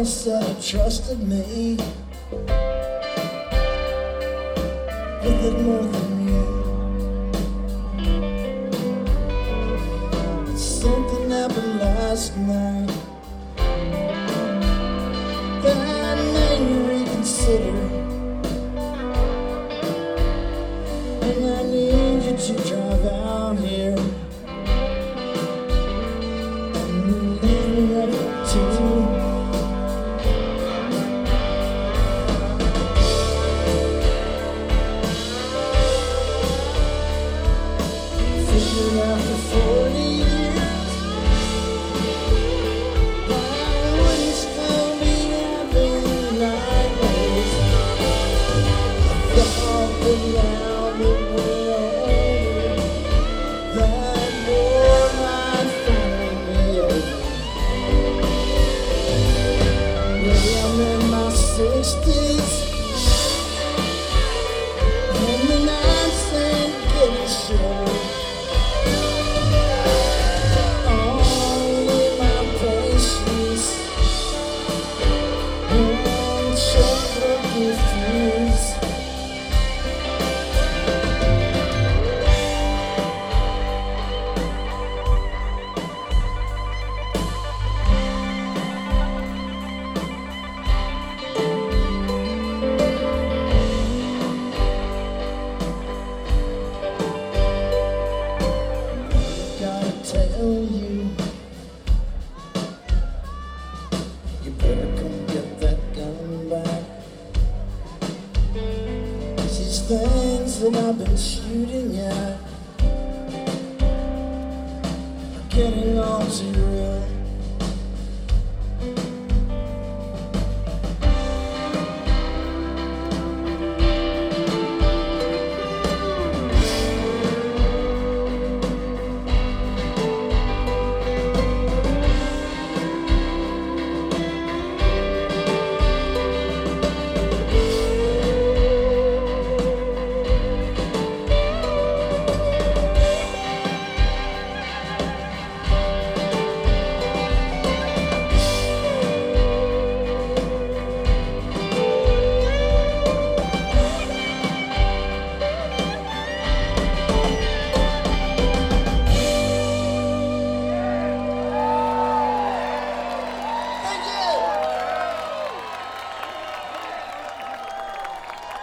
said he trusted me with it more than you. Something happened last night that made me reconsider, and I need you to drive out here and leave me up to after 40 years, why would you still be having nightmares? I thought that now that we're older, that war might finally be over. Maybe I'm in my 60s, and the nights ain't getting shorter. You better come get that gun back. These things that I've been shooting at are getting all too real.